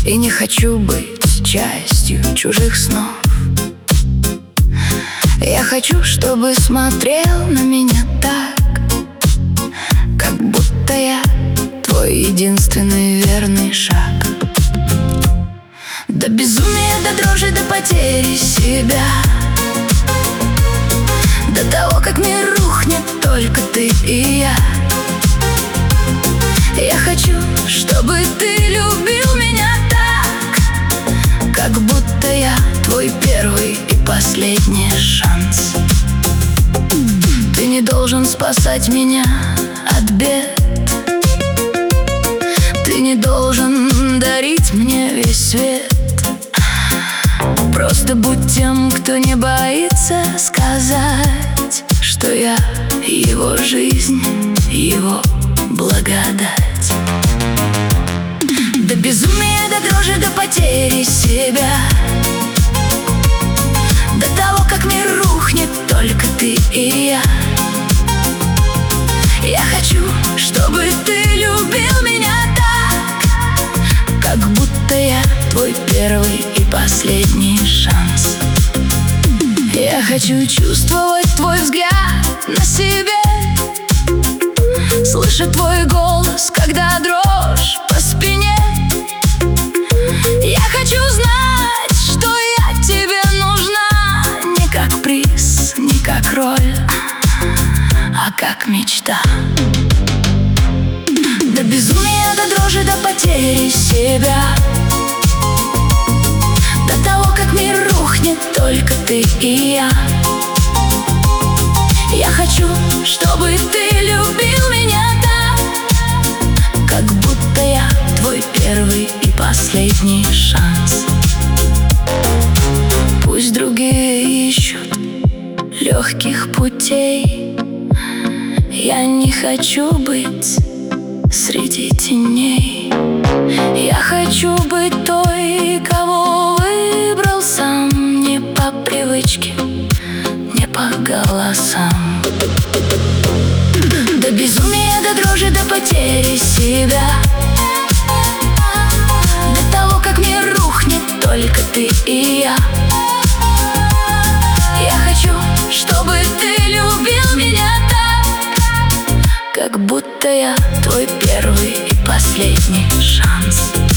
И не хочу быть частью чужих снов. Я хочу, чтобы смотрел на меня так, как будто я твой единственный верный шаг. До безумия, до дрожи, до потери себя, до того, как мир рухнет только ты и я. Я хочу, чтобы ты любил меня так, как будто я твой первый и последний шанс. Ты не должен спасать меня от бед, ты не должен дарить мне весь свет. Просто будь тем, кто не боится сказать, что я его жизнь, его благодать. До безумия, до дрожи, до потери себя, до того, как мир рухнет только ты и я. Я хочу, чтобы ты любил меня так, как будто я твой первый и последний шанс. Я хочу чувствовать твой взгляд на себе, слышать твой голос, когда дрожь по спине. Я хочу знать, что я тебе нужна, не как приз, не как роль, а как мечта. До безумия, до дрожи, до потери себя, до того, как мир рухнет только ты и я. Я хочу, чтобы ты любил меня так, как будто я твой первый и последний шанс. Пусть другие ищут легких путей, я не хочу быть среди теней. Я хочу быть той, кого выбрал сам, не по привычке, не по голосам. До безумия, до дрожи, до потери себя, до того, как мир рухнет только ты и я. Я хочу, чтобы ты любил меня так, как будто я твой первый и последний шанс.